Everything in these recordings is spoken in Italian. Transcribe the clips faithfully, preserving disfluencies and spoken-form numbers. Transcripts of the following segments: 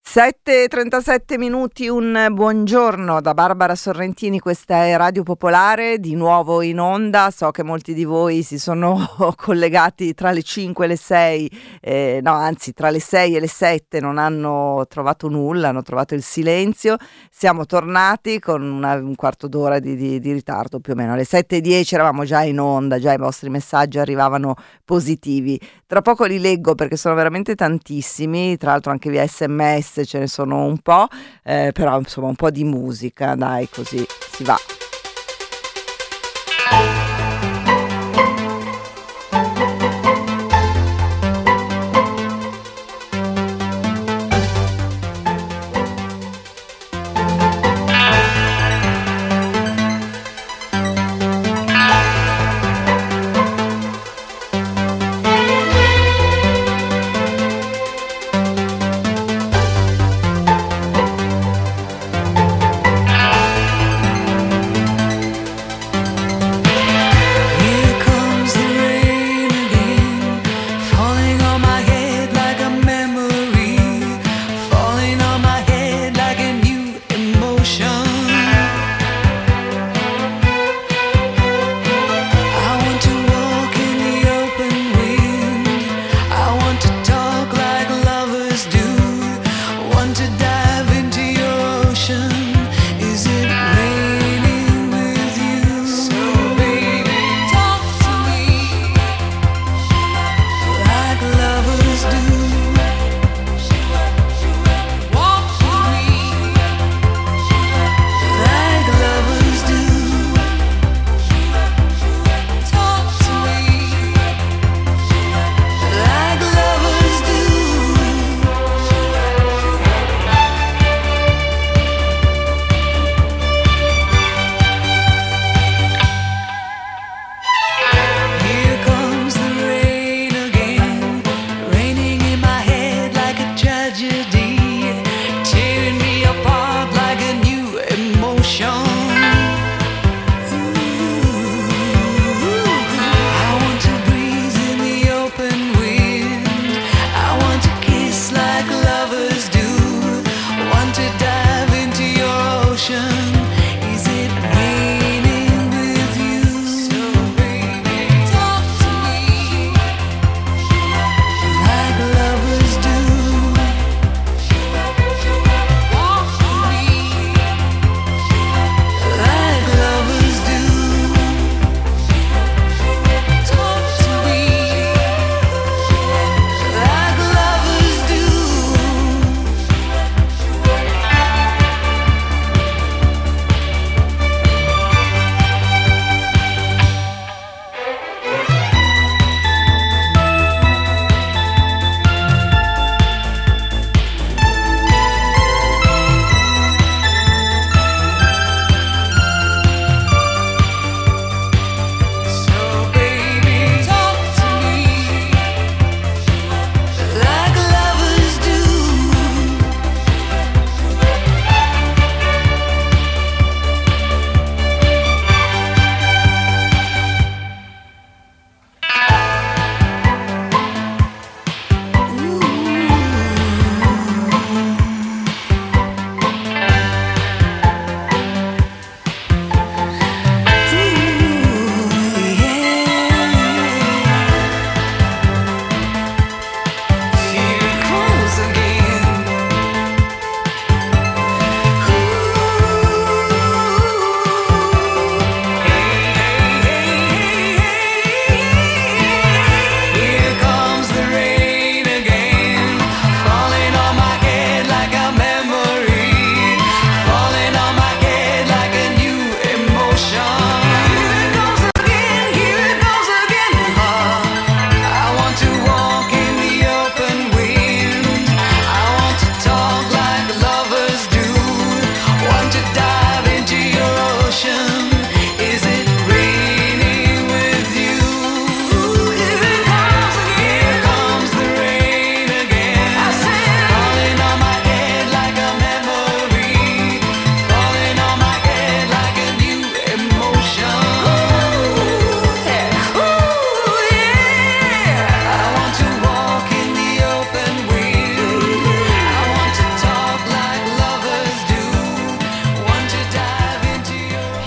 sette e trentasette minuti, un buongiorno da Barbara Sorrentini, questa è Radio Popolare, di nuovo in onda. So che molti di voi si sono collegati tra le cinque e le sei, eh, no anzi tra le sei e le sette, non hanno trovato nulla, hanno trovato il silenzio. Siamo tornati con una, un quarto d'ora di, di, di ritardo più o meno, alle sette e dieci eravamo già in onda, già i vostri messaggi arrivavano positivi. Tra poco li leggo perché sono veramente tantissimi, tra l'altro anche via sms ce ne sono un po', eh, però insomma un po' di musica, dai, così si va.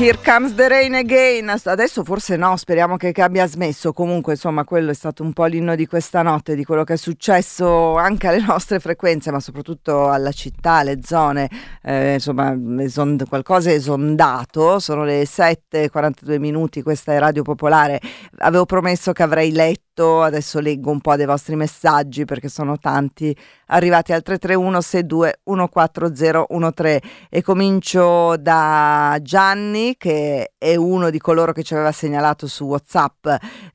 Here Comes the Rain Again. Adesso forse no, speriamo che, che abbia smesso. Comunque insomma quello è stato un po' l'inno di questa notte, di quello che è successo anche alle nostre frequenze, ma soprattutto alla città, alle zone, eh, insomma esond- qualcosa è esondato. Sono le sette e quarantadue minuti, questa è Radio Popolare. Avevo promesso che avrei letto, adesso leggo un po' dei vostri messaggi perché sono tanti arrivati al tre tre uno sei due uno quattro zero uno tre e comincio da Gianni, che è uno di coloro che ci aveva segnalato su WhatsApp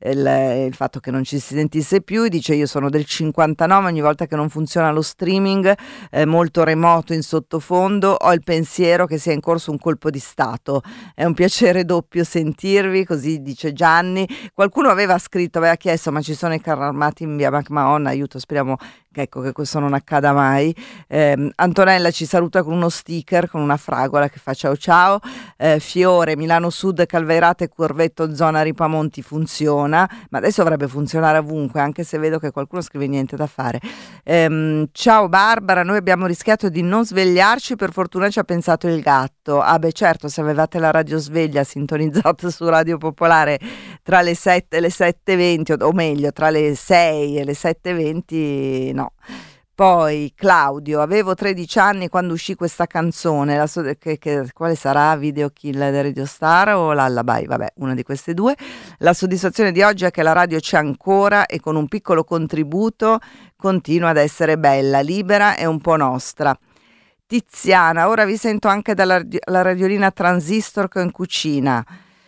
il, il fatto che non ci si sentisse più, e dice: io sono del cinquantanove, ogni volta che non funziona lo streaming eh, molto remoto in sottofondo ho il pensiero che sia in corso un colpo di stato, è un piacere doppio sentirvi, così dice Gianni. Qualcuno aveva scritto, aveva chiesto: ma ci sono i carri armati in via McMahon? Aiuto, speriamo che, ecco, che questo non accada mai. eh, Antonella ci saluta con uno sticker con una fragola che fa ciao ciao. eh, Fiore, Milano Sud, Calvairate, Corvetto, zona Ripamonti funziona, ma adesso dovrebbe funzionare ovunque, anche se vedo che qualcuno scrive niente da fare. ehm, ciao Barbara, noi abbiamo rischiato di non svegliarci, per fortuna ci ha pensato il gatto. Ah beh certo, se avevate la radio sveglia sintonizzata su Radio Popolare tra le sette e le sette e venti, o meglio tra le sei e le sette e venti, no. Poi Claudio, avevo tredici anni quando uscì questa canzone, la so- che, che- quale sarà? Video Kill di Radio Star o Lullaby? Vabbè, una di queste due. La soddisfazione di oggi è che la radio c'è ancora e con un piccolo contributo continua ad essere bella, libera e un po' nostra. Tiziana, ora vi sento anche dalla radio- la radiolina transistor che ho in cucina.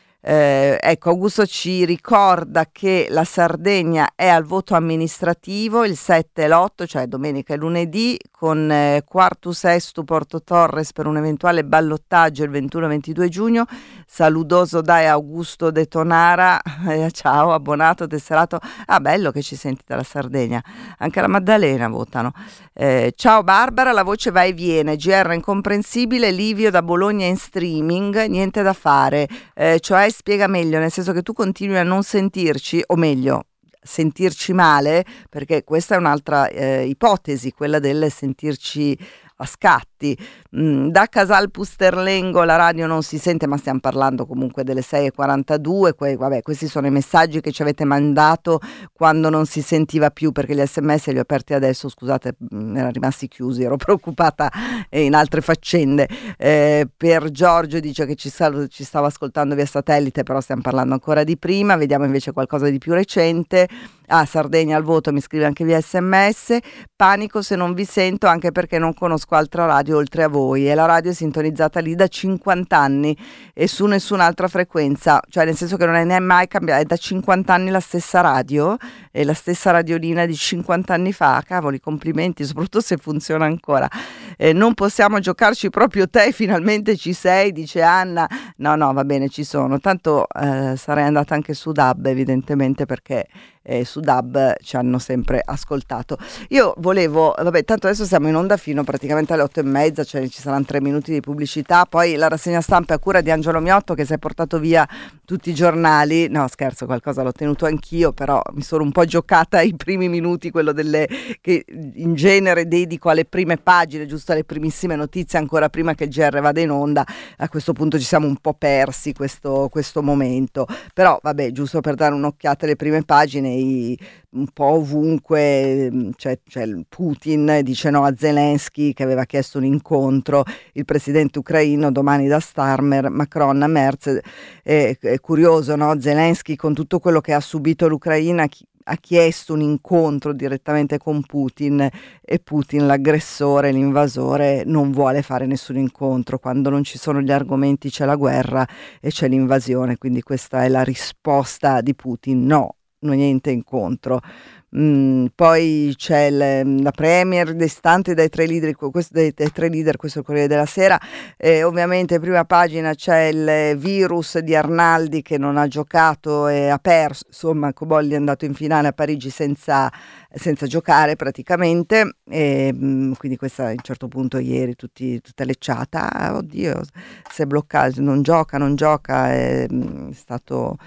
Eh, ecco, Augusto ci ricorda che la Sardegna è al voto amministrativo il sette e l'otto, cioè domenica e lunedì, con eh, Quartus Estu Porto Torres per un eventuale ballottaggio il ventuno e ventidue giugno. Saludoso dai Augusto De Tonara. Eh, ciao, abbonato, tesserato. Ah, bello che ci senti dalla Sardegna. Anche la Maddalena votano. Eh, ciao Barbara, la voce va e viene, G R incomprensibile, Livio da Bologna in streaming, niente da fare. Eh, cioè spiega meglio, nel senso che tu continui a non sentirci, o meglio sentirci male, perché questa è un'altra eh, ipotesi, quella del sentirci a scatti. Mm, da Casal Pusterlengo la radio non si sente, ma stiamo parlando comunque delle sei e quarantadue. Que- vabbè, questi sono i messaggi che ci avete mandato quando non si sentiva più, perché gli sms li ho aperti adesso, scusate, mm, erano rimasti chiusi, ero preoccupata eh, in altre faccende. Eh, per Giorgio dice che ci, sta- ci stava ascoltando via satellite, però stiamo parlando ancora di prima, vediamo invece qualcosa di più recente. Ah, Sardegna al voto, mi scrive anche via sms. Panico se non vi sento, anche perché non conosco altra radio oltre a voi, e la radio è sintonizzata lì da cinquanta anni e su nessun'altra frequenza, cioè nel senso che non è ne- mai cambiata, è da cinquanta anni la stessa radio e la stessa radiolina di cinquanta anni fa. Cavoli, complimenti, soprattutto se funziona ancora. Eh, non possiamo giocarci proprio te, finalmente ci sei, dice Anna. No, no, va bene, ci sono, tanto eh, sarei andata anche su D A B evidentemente, perché eh, su D A B ci hanno sempre ascoltato. Io volevo, vabbè, tanto adesso siamo in onda fino praticamente alle otto e mezza, cioè ci saranno tre minuti di pubblicità, poi la rassegna stampa è a cura di Angelo Miotto, che si è portato via tutti i giornali. No, scherzo, qualcosa l'ho tenuto anch'io, però mi sono un po' giocata i primi minuti, quello delle che in genere dedico alle prime pagine, giusto alle primissime notizie, ancora prima che il G R vada in onda. A questo punto ci siamo un po' persi questo, questo momento, però vabbè, giusto per dare un'occhiata alle prime pagine, i, un po' ovunque c'è, c'è il Putin dice no a Zelensky, che aveva chiesto un incontro, il presidente ucraino domani da Starmer, Macron a Merz. È, è curioso, no? Zelensky, con tutto quello che ha subito l'Ucraina, chi, ha chiesto un incontro direttamente con Putin, e Putin, l'aggressore, l'invasore, non vuole fare nessun incontro. Quando non ci sono gli argomenti c'è la guerra e c'è l'invasione, quindi questa è la risposta di Putin: no, niente incontro. Mm, poi c'è il, la premier distante dai tre leader, questo, dai, dai tre leader, questo è il Corriere della Sera. Eh, ovviamente prima pagina c'è il virus di Arnaldi, che non ha giocato e ha perso, insomma Cobolli è andato in finale a Parigi senza, senza giocare praticamente, e mm, quindi questa a un certo punto ieri tutti, tutta lecciata, ah, oddio, si è bloccato, non gioca, non gioca, è, mm, è stato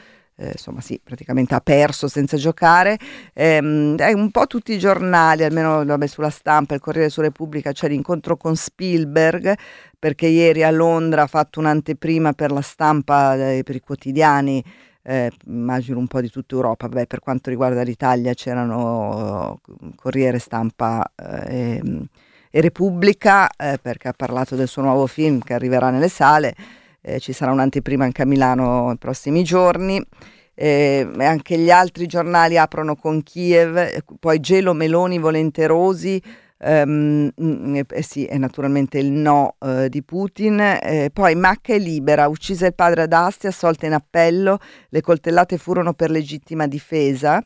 eh, insomma sì, praticamente ha perso senza giocare. Ehm, è un po' tutti i giornali, almeno vabbè, sulla Stampa, il Corriere su Repubblica, c'è l'incontro con Spielberg, perché ieri a Londra ha fatto un'anteprima per la stampa, eh, per i quotidiani, eh, immagino un po' di tutta Europa. Vabbè, per quanto riguarda l'Italia c'erano uh, Corriere, Stampa eh, e, e Repubblica, eh, perché ha parlato del suo nuovo film che arriverà nelle sale. Eh, ci sarà un'anteprima anche a Milano nei prossimi giorni. Eh, anche gli altri giornali aprono con Kiev, poi gelo, Meloni, volenterosi. Um, eh sì, è naturalmente il no uh, di Putin. Eh, poi Macca è libera, uccisa il padre ad Asti, assolta in appello, le coltellate furono per legittima difesa.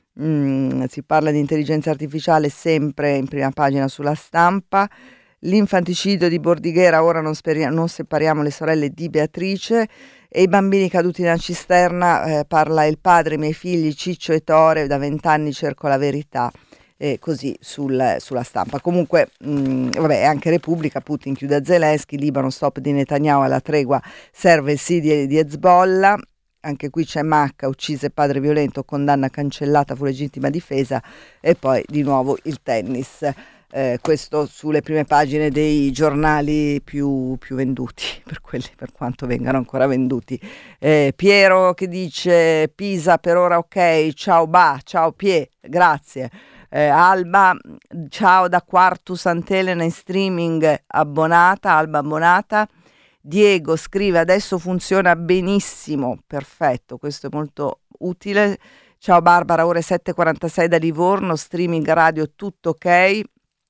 Mm, si parla di intelligenza artificiale sempre in prima pagina sulla Stampa. L'infanticidio di Bordighera, ora non, speri- non separiamo le sorelle di Beatrice. E i bambini caduti nella cisterna, eh, parla il padre, i miei figli Ciccio e Tore, da vent'anni cerco la verità. Eh, così sul, sulla Stampa. Comunque mh, vabbè, anche Repubblica, Putin chiude a Zelensky, Libano, stop di Netanyahu alla tregua, serve il sì di, di Hezbollah. Anche qui c'è Macca, uccise il padre violento, condanna cancellata, fu legittima difesa. E poi di nuovo il tennis. Eh, questo sulle prime pagine dei giornali più, più venduti, per quelli, per quanto vengano ancora venduti. Eh, Piero che dice Pisa per ora ok, ciao Ba, ciao Pie, grazie. Eh, Alba, ciao da Quartus Sant'Elena in streaming, abbonata, Alba abbonata. Diego scrive adesso funziona benissimo, perfetto, questo è molto utile. Ciao Barbara, ore sette e quarantasei da Livorno, streaming radio tutto ok.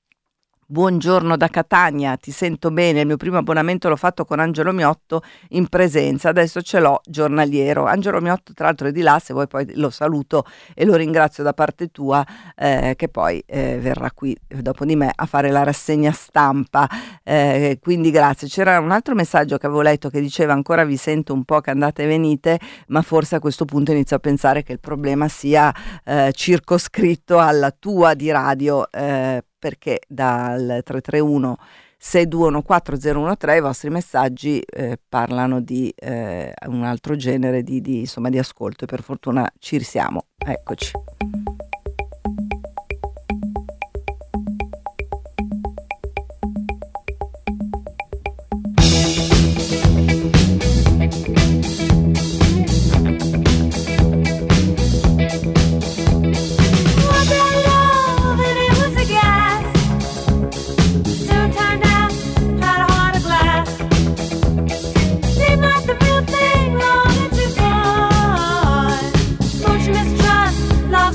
Buongiorno da Catania, ti sento bene, il mio primo abbonamento l'ho fatto con Angelo Miotto in presenza, adesso ce l'ho giornaliero. Angelo Miotto tra l'altro è di là, se vuoi poi lo saluto e lo ringrazio da parte tua, eh, che poi eh, verrà qui dopo di me a fare la rassegna stampa, eh, quindi grazie. C'era un altro messaggio che avevo letto che diceva ancora vi sento un po' che andate e venite, ma forse a questo punto inizio a pensare che il problema sia eh, circoscritto alla tua di radio, eh, perché dal tre tre uno sei due uno quattro zero uno tre i vostri messaggi eh, parlano di eh, un altro genere di, di, insomma, di ascolto, e per fortuna ci siamo, eccoci. Love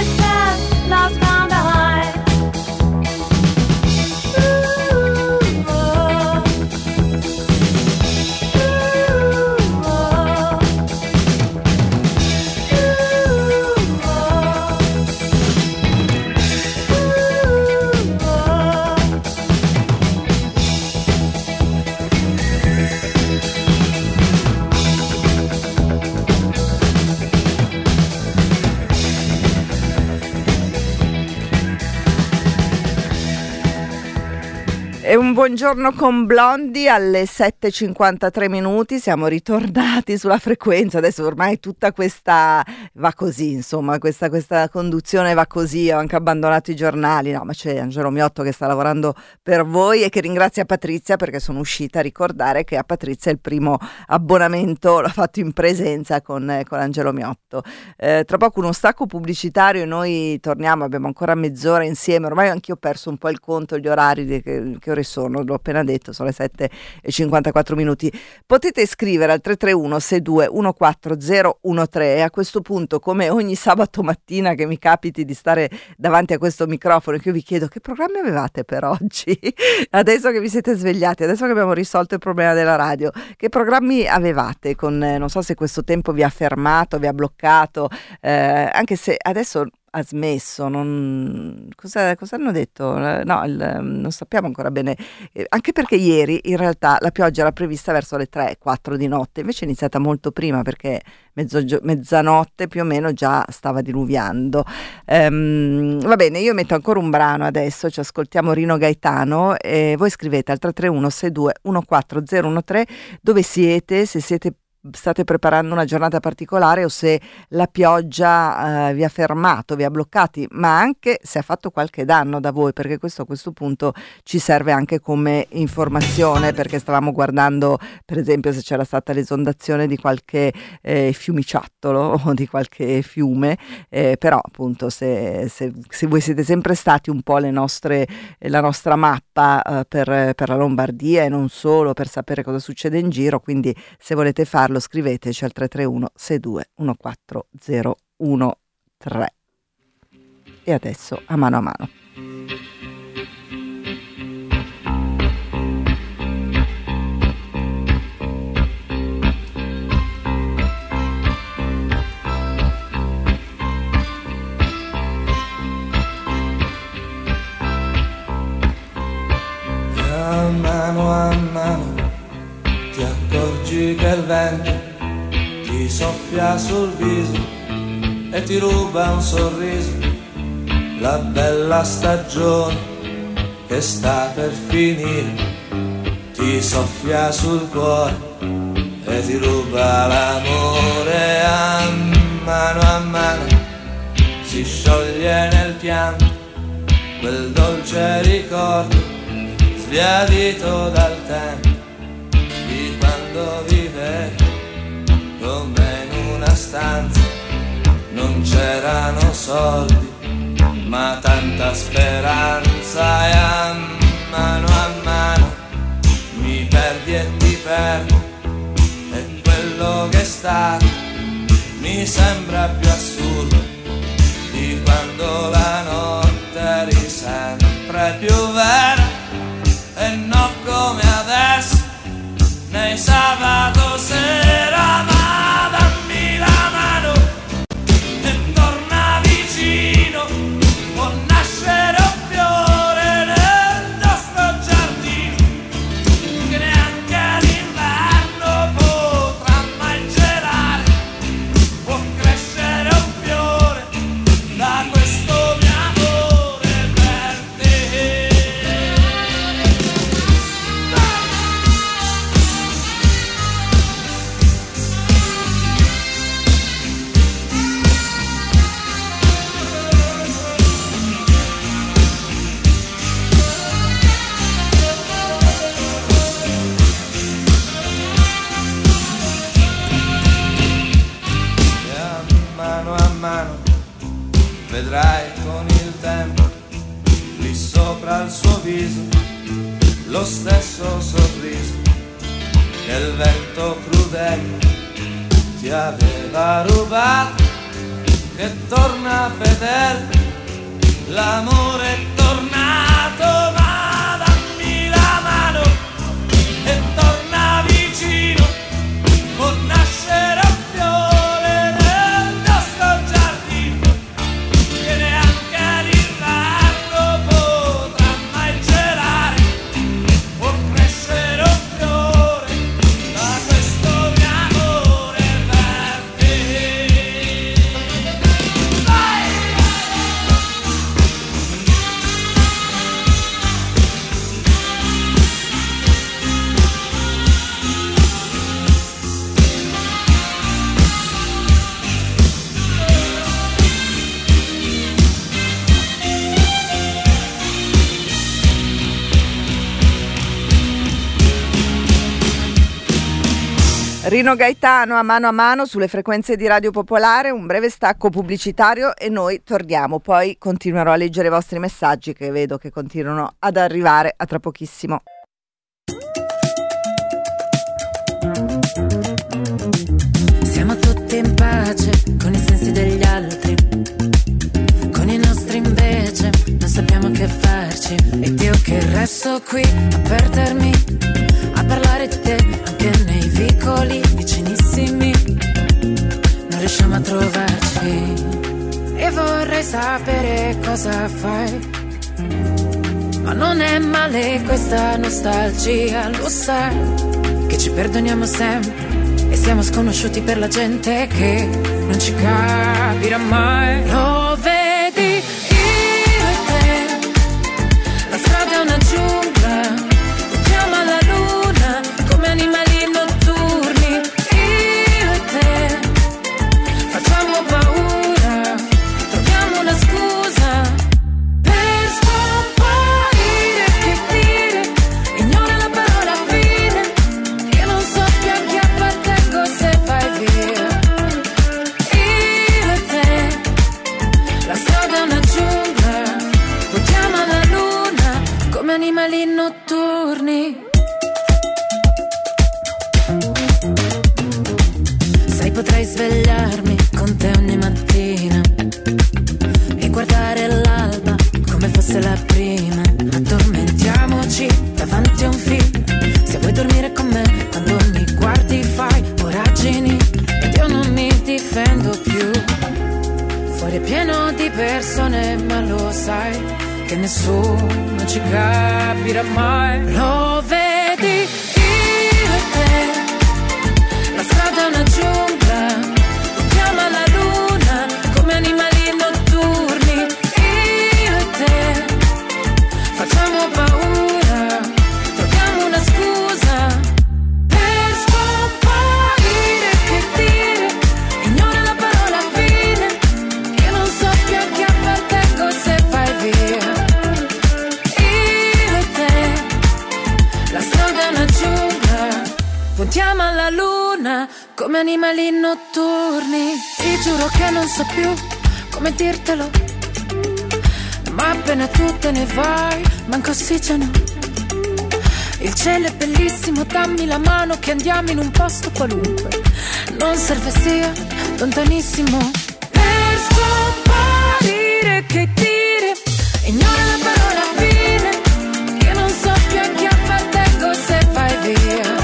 E un buongiorno con Blondie alle sette e cinquantatré minuti, siamo ritornati sulla frequenza, adesso ormai tutta questa va così, insomma, questa, questa conduzione va così, ho anche abbandonato i giornali, no, ma c'è Angelo Miotto che sta lavorando per voi e che ringrazia Patrizia perché sono uscita a ricordare che a Patrizia il primo abbonamento l'ha fatto in presenza con, con Angelo Miotto. Eh, tra poco uno stacco pubblicitario e noi torniamo, abbiamo ancora mezz'ora insieme, ormai anch'io ho perso un po' il conto, gli orari di che, che ore sono, l'ho appena detto, sono le sette e cinquantaquattro minuti. Potete scrivere al tre tre uno sei due uno quattro zero uno tre e a questo punto, come ogni sabato mattina che mi capiti di stare davanti a questo microfono, che io vi chiedo che programmi avevate per oggi, adesso che vi siete svegliati, adesso che abbiamo risolto il problema della radio, che programmi avevate con, eh, non so se questo tempo vi ha fermato, vi ha bloccato, eh, anche se adesso ha smesso, non... cosa, cosa hanno detto? No, il, non sappiamo ancora bene, eh, anche perché ieri in realtà la pioggia era prevista verso le tre quattro di notte, invece è iniziata molto prima perché mezzogio- mezzanotte più o meno già stava diluviando. Ehm, va bene, io metto ancora un brano adesso, ci ascoltiamo Rino Gaetano e voi scrivete al tre tre uno sei due uno quattro zero uno tre dove siete, se siete state preparando una giornata particolare o se la pioggia eh, vi ha fermato, vi ha bloccati, ma anche se ha fatto qualche danno da voi, perché questo a questo punto ci serve anche come informazione, perché stavamo guardando per esempio se c'era stata l'esondazione di qualche eh, fiumiciattolo o di qualche fiume, eh, però appunto se, se, se voi siete sempre stati un po' le nostre, la nostra mappa eh, per, per la Lombardia e non solo, per sapere cosa succede in giro, quindi se volete farlo scriveteci al tre tre uno sei due uno quattro zero uno tre. E adesso a mano a mano. A mano a mano ti accorgi che il vento ti soffia sul viso e ti ruba un sorriso, la bella stagione che sta per finire, ti soffia sul cuore e ti ruba l'amore. A mano a mano si scioglie nel pianto quel dolce ricordo sbiadito dal tempo di quando vivevi come in una stanza, non c'erano soldi ma tanta speranza. E a mano a mano mi perdi e ti perdo e quello che è stato mi sembra più assurdo di quando la notte eri sempre più vera e non come adesso nei sabato sera. Ma dammi la mano e torna vicino, può nascere un fiore nel nostro giardino che neanche l'inverno potrà mai gelare, può crescere un fiore da questo mio amore per te. E a mano a mano vedrai con il tempo lì sopra il suo viso lo stesso sorriso che il vento crudele ti aveva rubato che torna fedele, l'amore è tornato, ma dammi la mano e torna vicino, può nascere un fiore nel nostro giardino, che neanche l'inverno potrà mai gelare, può crescere un fiore da questo mio amore per te. Vai! Rino Gaetano a Mano a Mano sulle frequenze di Radio Popolare, un breve stacco pubblicitario e noi torniamo, poi continuerò a leggere i vostri messaggi che vedo che continuano ad arrivare. A tra pochissimo. Siamo tutti in pace con i sensi degli altri, con i nostri invece non sappiamo che farci, ed io che resto qui a perdermi, a parlare di te anche nei vicoli vicinissimi, non riusciamo a trovarci, e vorrei sapere cosa fai, ma non è male questa nostalgia, lo sai che ci perdoniamo sempre e siamo sconosciuti per la gente che non ci capirà mai. Lo vedi, io e te, la strada è una giungla, puntiamo alla luna come animali notturni. Io e te facciamo paura, troviamo una scusa per scomparire. Che dire, ignora la parola fine, io non so più a chi appartengo se vai via. Io e te, la strada è una giungla, puntiamo alla luna come animali notturni. Sai, potrei svegliarmi con te ogni mattina e guardare l'alba come fosse la prima. Addormentiamoci davanti a un film, se vuoi dormire con me quando mi guardi fai voragini ed io non mi difendo più. Fuori è pieno di persone ma lo sai che nessuno ci capirà mai. Lo vedi, io e te, la strada è una giungla, puntiamo alla luna come animali notturni. Io e te facciamo paura, troviamo una scusa per scomparire. Che dire, ignora la parola fine, io non so più a chi appartengo se vai via. Io e te, la strada è una giungla, puntiamo alla luna come animali notturni. Ti giuro che non so più come dirtelo, ma appena tu te ne vai manca ossigeno. Il cielo è bellissimo, dammi la mano che andiamo in un posto qualunque, non serve sia lontanissimo per scomparire. Che dire, ignora la parola fine, io non so più a chi appartengo se vai via.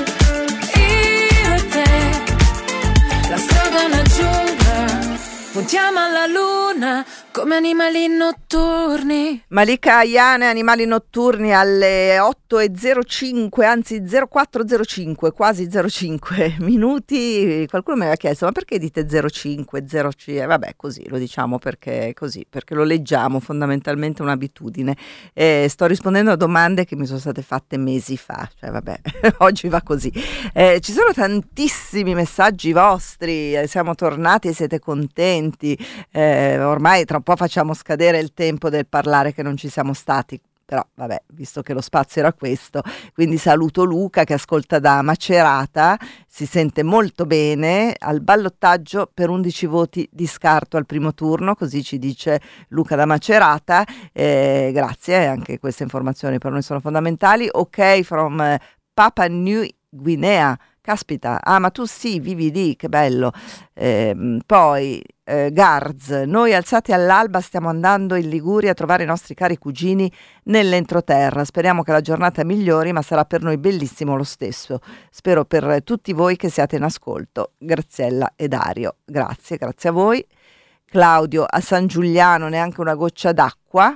Io e te, la strada è una giungla, puntiamo alla luna come animali notturni. Malika Ayane, Animali notturni, alle otto e zero cinque, anzi zero quattro zero cinque, quasi zero cinque minuti. Qualcuno mi aveva chiesto ma perché dite zero cinque, zero cinque? Vabbè, così lo diciamo perché così, perché lo leggiamo, fondamentalmente un'abitudine. Eh, sto rispondendo a domande che mi sono state fatte mesi fa, cioè vabbè, oggi va così. Eh, ci sono tantissimi messaggi vostri, eh, siamo tornati e siete contenti, eh, ormai tra un po' facciamo scadere il tempo del parlare che non ci siamo stati, però vabbè, visto che lo spazio era questo, quindi saluto Luca che ascolta da Macerata, si sente molto bene, al ballottaggio per undici voti di scarto al primo turno, così ci dice Luca da Macerata. Eh, grazie, anche queste informazioni per noi sono fondamentali. Ok, from uh, Papua New Guinea, caspita, ah ma tu sì, vivi lì, che bello. Eh, poi eh, Garz, noi alzati all'alba stiamo andando in Liguria a trovare i nostri cari cugini nell'entroterra, speriamo che la giornata migliori, ma sarà per noi bellissimo lo stesso, spero per tutti voi che siate in ascolto. Graziella e Dario, grazie, grazie a voi. Claudio, a San Giuliano neanche una goccia d'acqua.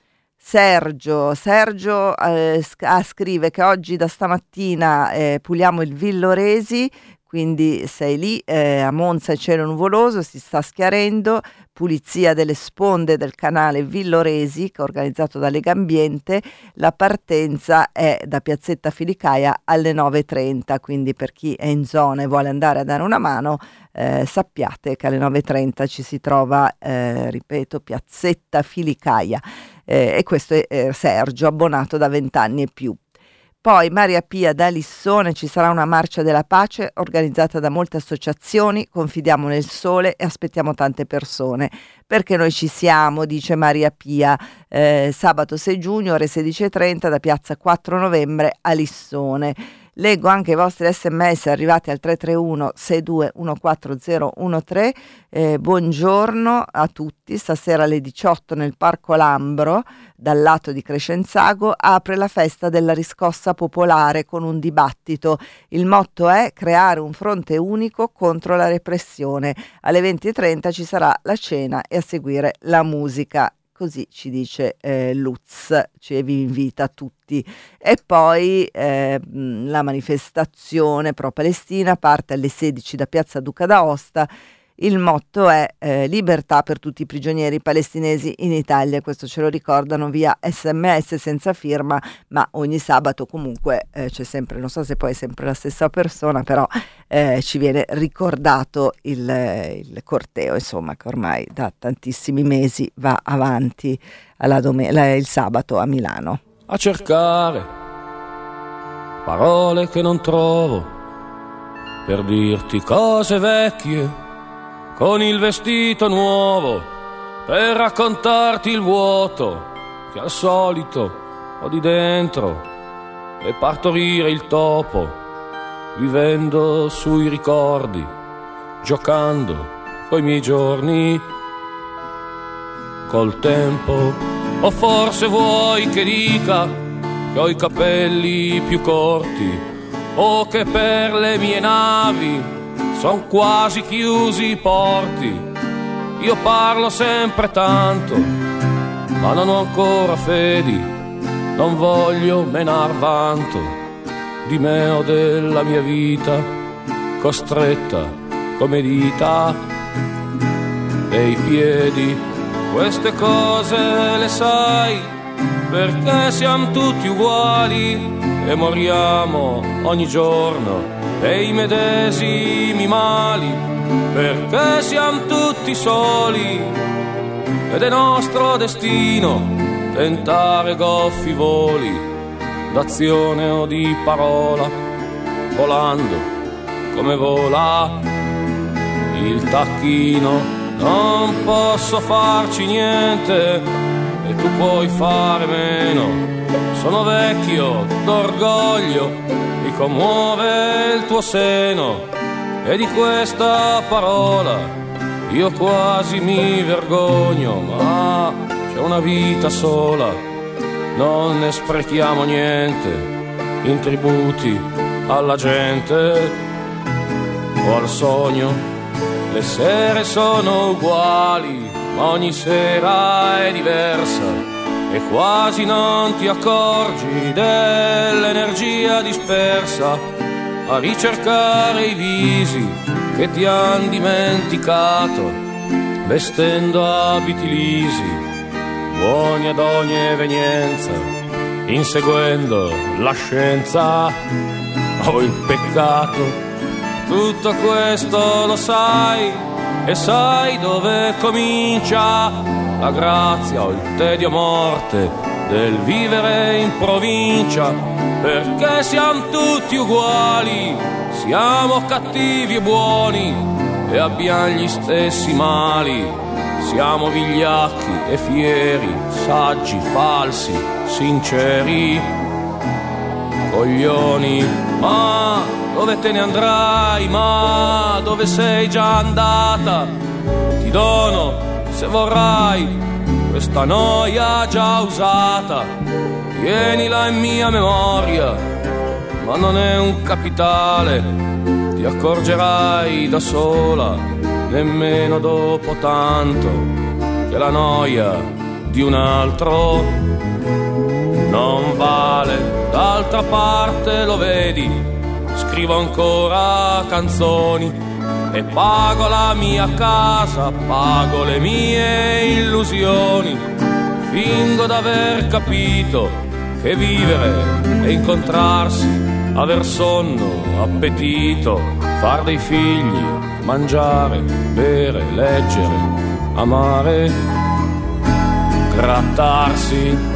Sergio, Sergio eh, ah, scrive che oggi da stamattina eh, puliamo il Villoresi, quindi sei lì, eh, a Monza è cielo nuvoloso, si sta schiarendo, pulizia delle sponde del canale Villoresi, che è organizzato da Legambiente, la partenza è da Piazzetta Filicaia alle nove e trenta, quindi per chi è in zona e vuole andare a dare una mano, eh, sappiate che alle nove e trenta ci si trova, eh, ripeto, Piazzetta Filicaia, eh, e questo è eh, Sergio, abbonato da vent'anni e più. Poi Maria Pia da Lissone, ci sarà una marcia della pace organizzata da molte associazioni, confidiamo nel sole e aspettiamo tante persone, perché noi ci siamo, dice Maria Pia, eh, sabato sei giugno ore sedici e trenta da piazza quattro novembre a Lissone. Leggo anche i vostri sms arrivati al tre tre uno sei due uno quattro zero uno tre. Eh, buongiorno a tutti, stasera alle diciotto nel Parco Lambro, dal lato di Crescenzago, apre la festa della riscossa popolare con un dibattito. Il motto è creare un fronte unico contro la repressione. Alle venti e trenta ci sarà la cena e a seguire la musica. Così ci dice eh, Lutz, ci vi invita tutti. E poi eh, la manifestazione pro-Palestina parte alle sedici da Piazza Duca d'Aosta. Il motto è eh, libertà per tutti i prigionieri palestinesi in Italia. Questo ce lo ricordano via sms senza firma, ma ogni sabato comunque eh, c'è sempre, non so se poi è sempre la stessa persona, però eh, ci viene ricordato il, il corteo, insomma, che ormai da tantissimi mesi va avanti alla dom- la, il sabato a Milano. A cercare parole che non trovo per dirti cose vecchie, con il vestito nuovo per raccontarti il vuoto che al solito ho di dentro e partorire il topo, vivendo sui ricordi, giocando coi miei giorni col tempo. O forse vuoi che dica che ho i capelli più corti, o che per le mie navi son quasi chiusi i porti. Io parlo sempre tanto, ma non ho ancora fedi, non voglio menar vanto di me o della mia vita, costretta come dita dei piedi. Queste cose le sai, perché siamo tutti uguali e moriamo ogni giorno dei medesimi mali, perché siamo tutti soli ed è nostro destino tentare goffi voli d'azione o di parola, volando come vola il tacchino. Non posso farci niente e tu puoi fare meno, sono vecchio d'orgoglio, mi commuove il tuo seno e di questa parola io quasi mi vergogno, ma c'è una vita sola, non ne sprechiamo niente in tributi alla gente o al sogno. Le sere sono uguali, ma ogni sera è diversa e quasi non ti accorgi dell'energia dispersa a ricercare i visi che ti han dimenticato, vestendo abiti lisi, buoni ad ogni evenienza, inseguendo la scienza o il peccato. Tutto questo lo sai e sai dove comincia la grazia o il tedio morte del vivere in provincia, perché siamo tutti uguali, siamo cattivi e buoni e abbiamo gli stessi mali, siamo vigliacchi e fieri, saggi, falsi, sinceri, coglioni. Ma dove te ne andrai? Ma dove sei già andata? ti dono, se vorrai, questa noia già usata, tienila in mia memoria, ma non è un capitale, ti accorgerai da sola, nemmeno dopo tanto, che la noia di un altro non vale. D'altra parte lo vedi, scrivo ancora canzoni e pago la mia casa, pago le mie illusioni, fingo d'aver capito che vivere e incontrarsi, aver sonno, appetito, far dei figli, mangiare, bere, leggere, amare, grattarsi.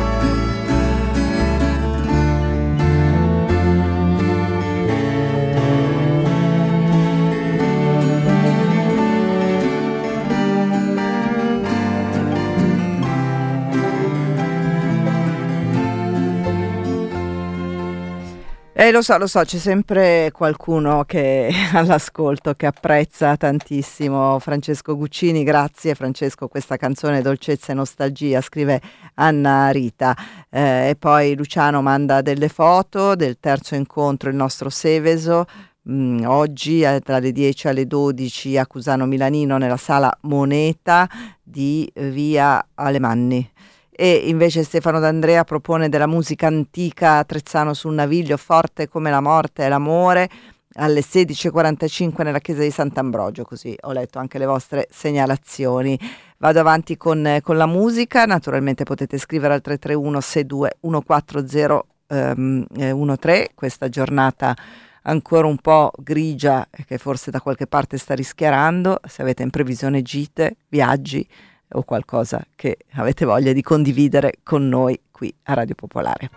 Eh, lo so, lo so, c'è sempre qualcuno che all'ascolto che apprezza tantissimo Francesco Guccini. Grazie Francesco, questa canzone Dolcezza e Nostalgia, scrive Anna Rita. Eh, e poi Luciano manda delle foto del terzo incontro, il nostro Seveso, mh, oggi eh, tra le dieci alle dodici a Cusano Milanino nella sala Moneta di via Alemanni. E invece Stefano D'Andrea propone della musica antica a Trezzano sul Naviglio, forte come la morte e l'amore, alle sedici e quarantacinque nella chiesa di Sant'Ambrogio, così ho letto anche le vostre segnalazioni. Vado avanti con, con la musica, naturalmente potete scrivere al tre tre uno sei due uno quattro zero uno tre, questa giornata ancora un po' grigia che forse da qualche parte sta rischiarando, se avete in previsione gite, viaggi o qualcosa che avete voglia di condividere con noi qui a Radio Popolare.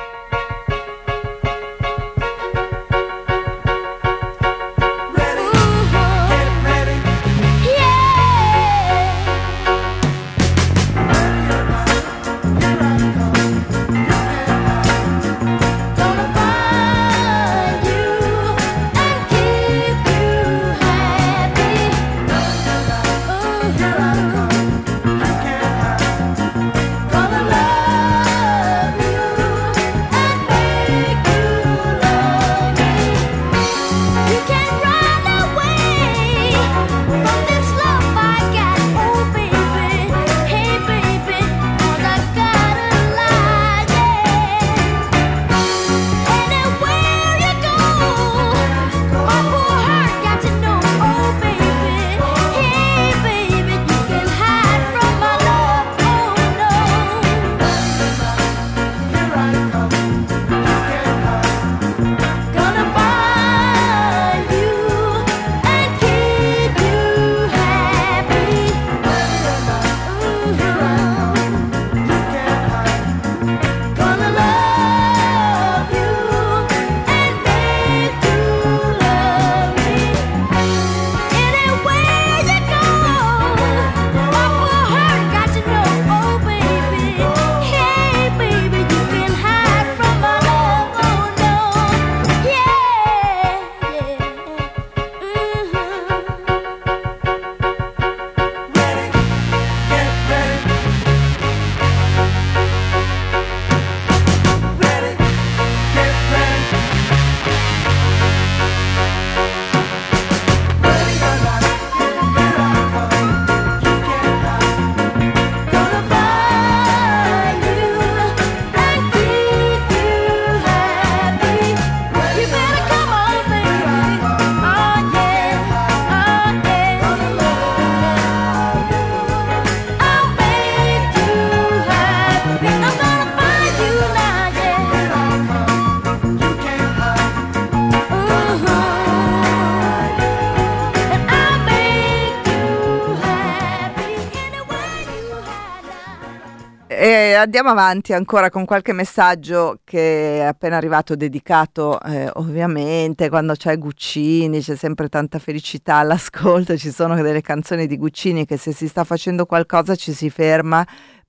E andiamo avanti ancora con qualche messaggio che è appena arrivato, dedicato eh, ovviamente quando c'è Guccini, c'è sempre tanta felicità all'ascolto, ci sono delle canzoni di Guccini che se si sta facendo qualcosa ci si ferma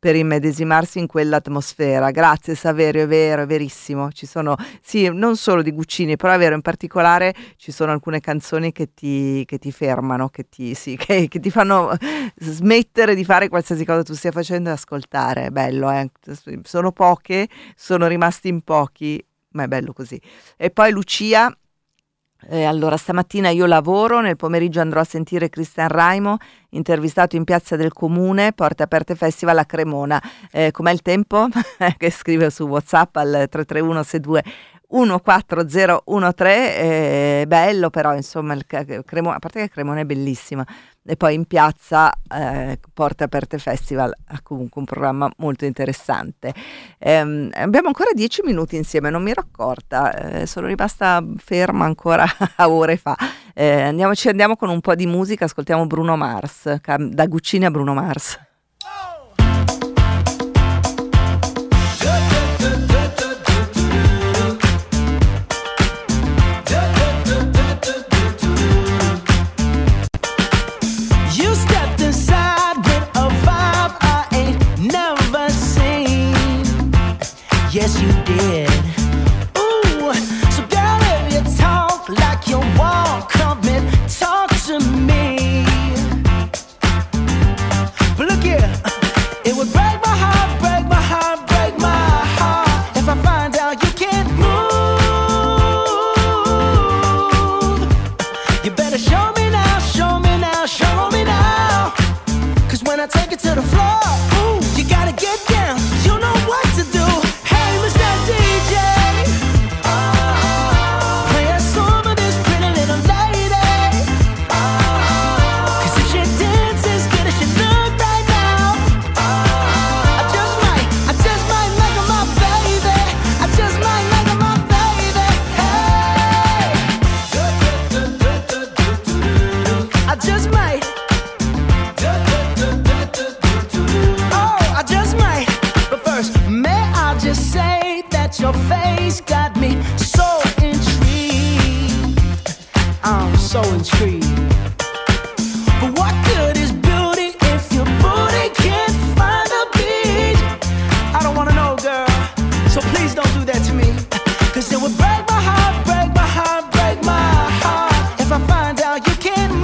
per immedesimarsi in quell'atmosfera. Grazie Saverio, è vero, è verissimo. Ci sono, sì, non solo di Guccini, però è vero, in particolare ci sono alcune canzoni che ti, che ti fermano, che ti, sì, che, che ti fanno smettere di fare qualsiasi cosa tu stia facendo e ascoltare. È bello, eh? Sono poche, sono rimasti in pochi, ma è bello così. E poi Lucia. Eh, allora stamattina io lavoro, nel pomeriggio andrò a sentire Cristian Raimo intervistato in Piazza del Comune, Porte Aperte Festival a Cremona. Eh, com'è il tempo? Che scrive su WhatsApp al tre tre uno sei due uno quattro zero uno tre. Eh, bello però, insomma, il Cremona, a parte che Cremona è bellissima, e poi in piazza eh, Porte Aperte Festival ha comunque un programma molto interessante. Eh, abbiamo ancora dieci minuti insieme, non mi ero accorta, eh, sono rimasta ferma ancora a ore fa. Eh, andiamoci, andiamo con un po' di musica, ascoltiamo Bruno Mars, da Guccini a Bruno Mars. Yes, you did. Ooh, so girl, if you talk like you walk, come and talk to me. But look here, it would break my heart, break my heart, break my heart if I find out you can't move. You better show me now, show me now, show me now. Cause when I take it to the floor, ooh, you gotta get down, you know what to do. D J, oh, play a song of this pretty little lady, oh, cause if she dances good as she look right now, oh, I just might, I just might make her my baby, I just might make her my baby, hey, I just might, oh, I just might, but first, may I just say that your face got me so intrigued. I'm so intrigued. But what good is beauty if your booty can't find the beach? I don't wanna know, girl, so please don't do that to me. Cause it would break my heart, break my heart, break my heart if I find out you can't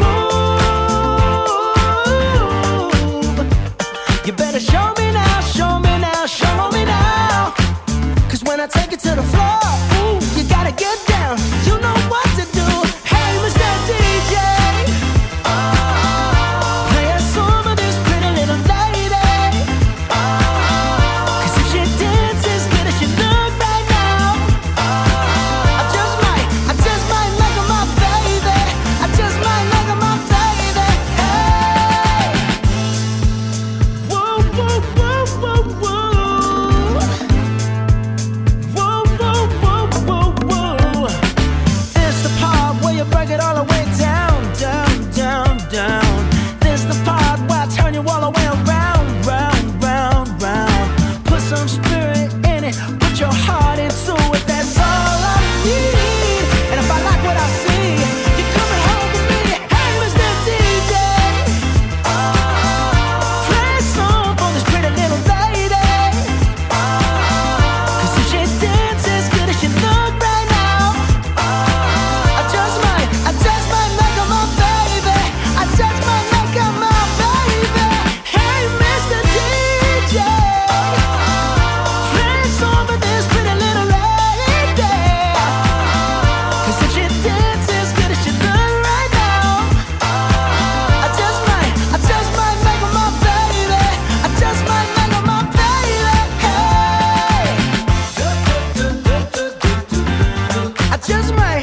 move. You better show me now, show me now, show me now. Cause when I take it to the floor, ooh, you gotta get down, you know what to do. Hey, Mister D J, oh, play a song of this pretty little lady, oh, cause if she dances good as she look right now, oh, I just might, I just might make her my baby, I just might make her my baby, hey, whoa, whoa, whoa, whoa, whoa. Break it all the way down, down, down, down. This the part where I turn you all the way around, round, round, round. Put some spirit in it, put your heart into it, that's all I need. And if I like what I see, you're coming home with me. Hey, Mister D J, oh, play a song for this pretty little lady, oh, cause if she dances good as she look right now, oh, I just might, I just might make her my baby, I just might make her my baby. Hey, Mister D J, play a song for this pretty little lady, cause if she dances good as she look right now, I just might, I just might make her my baby, I just might make her my baby. Hey, I just might.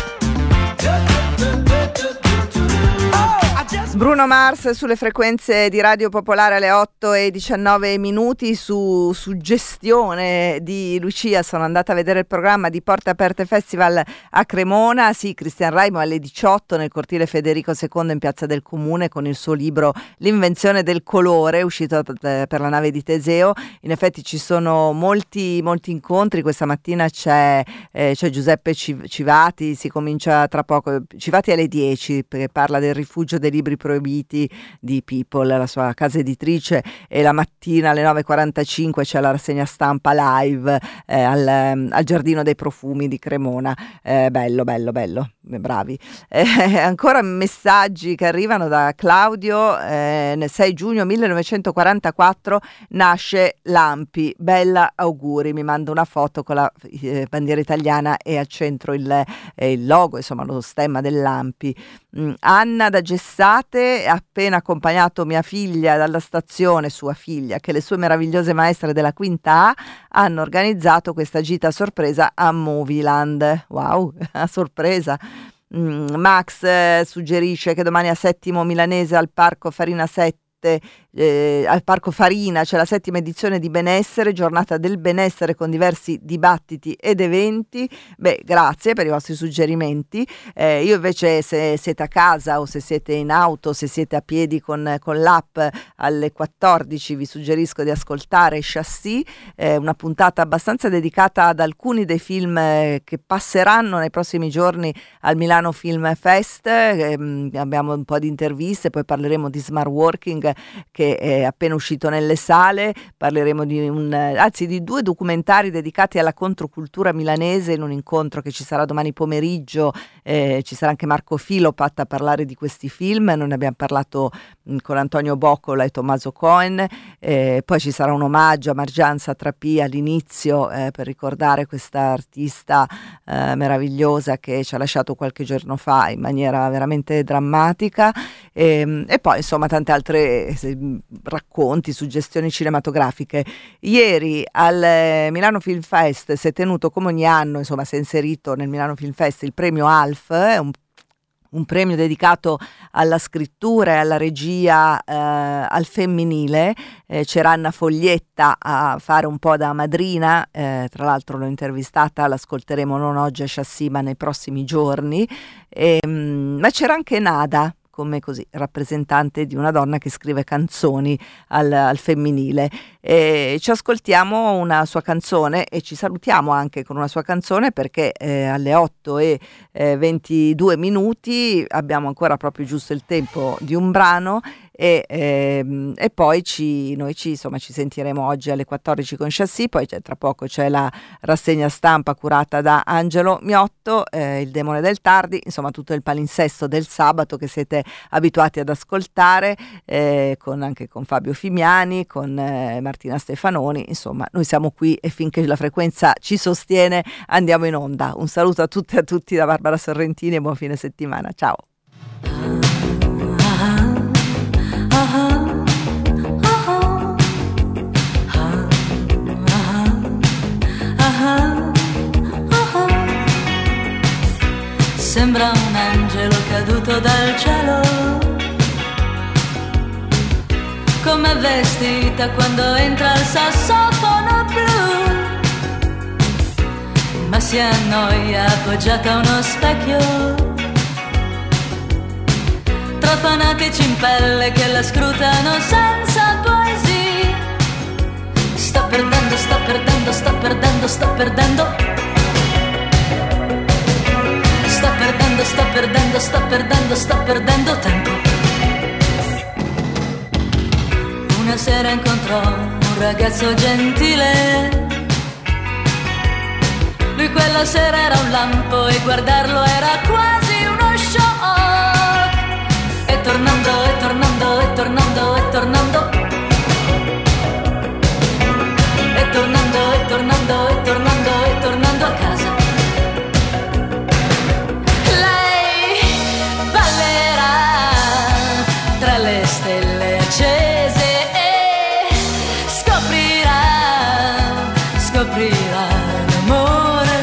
Bruno Mars sulle frequenze di Radio Popolare alle otto e diciannove minuti. Su suggestione di Lucia sono andata a vedere il programma di Porte Aperte Festival a Cremona. Sì, Cristian Raimo alle diciotto nel cortile Federico secondo in Piazza del Comune con il suo libro L'invenzione del colore, uscito per la nave di Teseo. In effetti ci sono molti molti incontri. Questa mattina c'è, eh, c'è Giuseppe Civati, si comincia tra poco, Civati alle dieci, perché parla del rifugio dei libri proibiti Beatty di People, la sua casa editrice, e la mattina alle nove e quarantacinque c'è la rassegna stampa live eh, al, al Giardino dei Profumi di Cremona. Eh, bello, bello, bello, bravi. Eh, ancora messaggi che arrivano da Claudio. Eh, nel sei giugno millenovecentoquarantaquattro nasce Lampi, bella, auguri, mi manda una foto con la eh, bandiera italiana e al centro il, eh, il logo, insomma lo stemma dell'Ampi. Mm, Anna da Gessate ha appena accompagnato mia figlia dalla stazione, sua figlia, che le sue meravigliose maestre della quinta A hanno organizzato questa gita sorpresa a Movieland. Wow, a sorpresa. Mm, Max eh, suggerisce che domani a Settimo Milanese al Parco Farina sette Eh, al Parco Farina c'è la settima edizione di Benessere, giornata del benessere con diversi dibattiti ed eventi. Beh, grazie per i vostri suggerimenti. Eh, io invece, se siete a casa o se siete in auto, se siete a piedi con, con l'app, alle quattordici vi suggerisco di ascoltare Chassis, eh, una puntata abbastanza dedicata ad alcuni dei film eh, che passeranno nei prossimi giorni al Milano Film Fest. Eh, abbiamo un po' di interviste, poi parleremo di smart working che è appena uscito nelle sale, parleremo di un, anzi di due documentari dedicati alla controcultura milanese in un incontro che ci sarà domani pomeriggio. Eh, ci sarà anche Marco Filopat a parlare di questi film, noi ne abbiamo parlato mh, con Antonio Boccola e Tommaso Cohen. Eh, poi ci sarà un omaggio a Margiane Satrapi all'inizio eh, per ricordare questa artista eh, meravigliosa che ci ha lasciato qualche giorno fa in maniera veramente drammatica. E, e poi insomma tante altre racconti, suggestioni cinematografiche. Ieri al Milano Film Fest si è tenuto, come ogni anno, insomma si è inserito nel Milano Film Fest il premio A L F, un un premio dedicato alla scrittura e alla regia eh, al femminile. Eh, c'era Anna Foglietta a fare un po' da madrina, eh, tra l'altro l'ho intervistata, l'ascolteremo non oggi a Chassis ma nei prossimi giorni. E, mh, ma c'era anche Nada, come così rappresentante di una donna che scrive canzoni al, al femminile. E ci ascoltiamo una sua canzone e ci salutiamo anche con una sua canzone, perché eh, alle otto e ventidue minuti abbiamo ancora proprio giusto il tempo di un brano. E, ehm, e poi ci, noi ci, insomma, ci sentiremo oggi alle quattordici con Chassis, poi c'è, tra poco c'è la rassegna stampa curata da Angelo Miotto, eh, il demone del tardi, insomma tutto il palinsesto del sabato che siete abituati ad ascoltare, eh, con, anche con Fabio Fimiani, con eh, Martina Stefanoni. Insomma noi siamo qui e finché la frequenza ci sostiene andiamo in onda. Un saluto a tutte e a tutti da Barbara Sorrentini e buon fine settimana, ciao. Sembra un angelo caduto dal cielo, com'è vestita quando entra il sassofono blu, ma si annoia appoggiata a uno specchio, tra fanatici in pelle che la scrutano senza poesia. Sto perdendo, sto perdendo, sto perdendo, sto perdendo. Sto perdendo, sto perdendo, sto perdendo, sto perdendo tempo. Una sera incontrò un ragazzo gentile. Lui quella sera era un lampo e guardarlo era quasi uno shock. E tornando, e tornando, e tornando, e tornando. E tornando, e tornando, e tornando, e tornando a casa. Tra le stelle accese e scoprirà, scoprirà l'amore,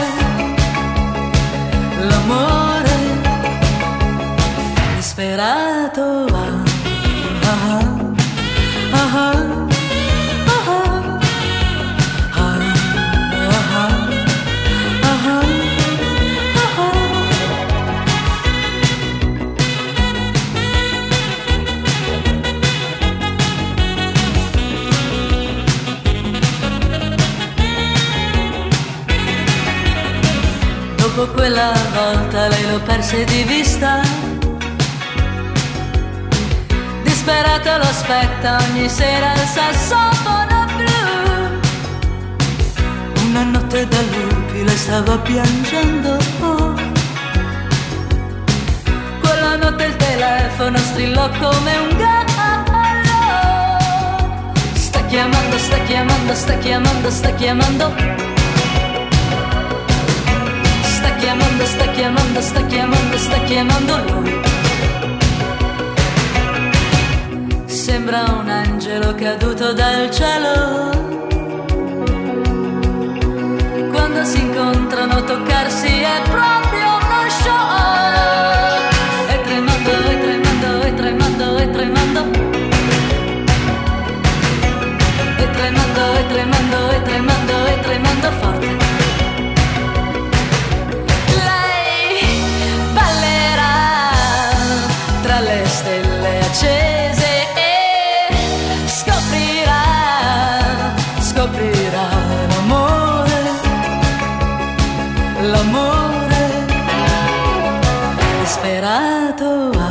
l'amore disperato. Ah, ah, ah, ah. Dopo quella volta lei lo perse di vista disperato lo aspetta ogni sera il sassofono blu. Una notte da lupi le stava piangendo, oh. Quella notte il telefono strillò come un gallo. Sta chiamando, sta chiamando, sta chiamando, sta chiamando. Sta chiamando, sta chiamando, sta chiamando, sta chiamando lui. Sembra un angelo caduto dal cielo. Quando si incontrano toccarsi è proprio uno show. E tremando, e tremando, e tremando, e tremando. E tremando, e tremando, e tremando, e tremando forte. Lei ballerà tra le stelle accese e scoprirà, scoprirà l'amore, l'amore disperato